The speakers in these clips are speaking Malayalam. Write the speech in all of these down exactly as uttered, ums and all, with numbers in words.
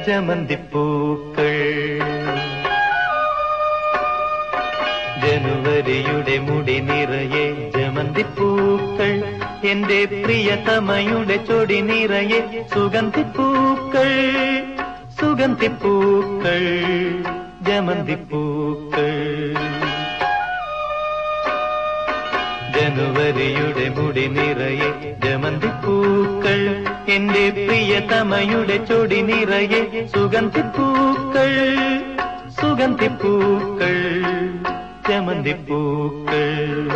ജമന്തിപ്പൂക്കൾ. ജനുവരിയുടെ മുടി നിറയെ ജമന്തിപ്പൂക്കൾ, എന്റെ പ്രിയതമയുടെ ചൊടി നിറയെ സുഗന്ധിപ്പൂക്കൾ. സുഗന്ധിപ്പൂക്കൾ ജമന്തിപ്പൂക്കൾ. ജനുവരിയുടെ മുടി നിറയെ ജമന്തിപ്പൂക്കൾ, എന്റെ പ്രിയതമയുടെ ചൊടി നിറയെ സുഗന്ധിപ്പൂക്കൾ. സുഗന്ധിപ്പൂക്കൾ ജമന്തിപ്പൂക്കൾ.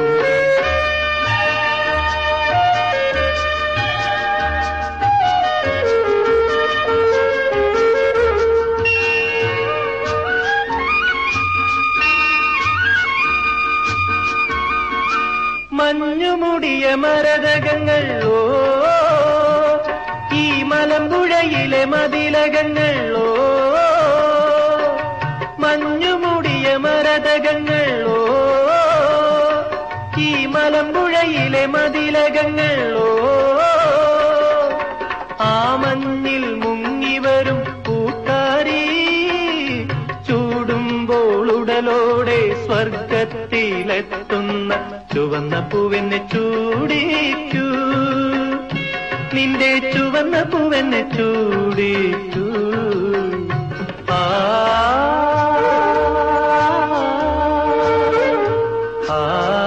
മഞ്ഞുമുടിയ മരതകങ്ങൾ ഓ, ഈ മലമ്പുഴയിലെ മതിലകങ്ങൾ ഓ. മഞ്ഞുമുടിയ മരതകങ്ങൾ ഓ, ഈ മലമ്പുഴയിലെ മതിലകങ്ങൾ ഓ. ആ മഞ്ഞിൽ മുങ്ങിവരും പൂക്കാരി, ചൂടുമ്പോൾ ഉടലോടെ സ്വർഗത്തിലെത്തുന്ന ചുവന്ന പൂവെന്നെ ചൂടിക്കൂ, നിന്റെ ചുവന്ന പൂവെന്നെ ചൂടിക്കൂ. ആ ആ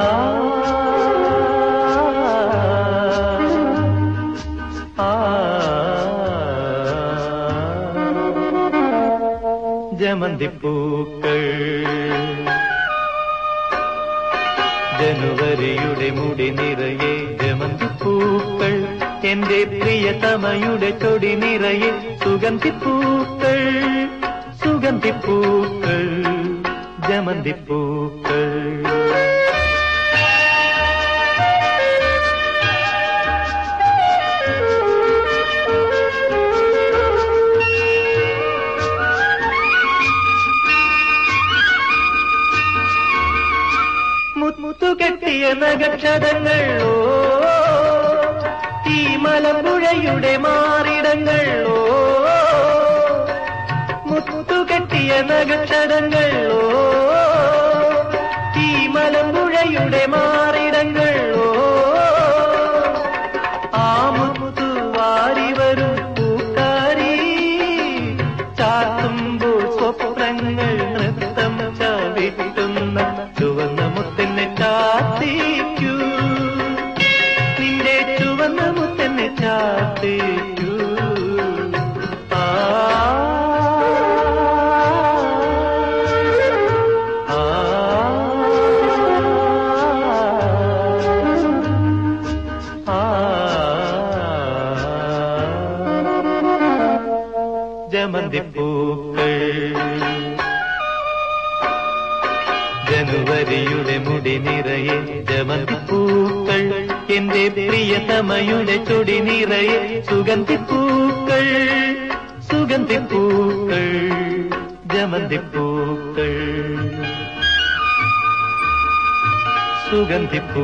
ജമന്തിപ്പൂക്കൾ. ജനുവരിയുടെ മുടി നിറയെ ജമന്തിപ്പൂക്കൾ, എന്റെ പ്രിയതമയുടെ ചൊടി നിറയെ സുഗന്ധിപ്പൂക്കൾ. സുഗന്ധിപ്പൂക്കൾ ജമന്തിപ്പൂക്കൾ. മുത്തുകെട്ടിയ നഗക്ഷതങ്ങൾ ഓ, ഈ മലമ്പുഴയുടെ മാറിടങ്ങൾ ഓ. മുത്തുകെട്ടിയ നഗക്ഷതങ്ങൾ ഓ, ഈ മലമ്പുഴയുടെ മാറിടങ്ങൾ ഓ. ആ മുത്തു വാരി വരും പൂക്കാരി, ചാത്തുമ്പോൾ സ്വപ്നങ്ങൾ നൃത്തം ചവിട്ടുന്ന ചുവന്ന മുത്തന്നെ ചാത്തിക്കൂ, നിന്റെ ചുവന്ന മുത്തന്നെ ചാത്തിക്കൂ. ആ ആ ജമന്തിപ്പൂക്കൾ. ജനുവരിയുടെ മുടി നിറയെ ജമന്തിപ്പൂക്കൾ, എന്റെ പ്രിയതമയുടെ ചൊടി നിറയെ സുഗന്ധിപ്പൂക്കൾ. സുഗന്ധിപ്പൂക്കൾ ജമന്തിപ്പൂക്കൾ.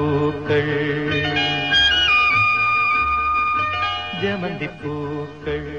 സുഗന്ധിപ്പൂക്കൾ ജമന്തിപ്പൂക്കൾ.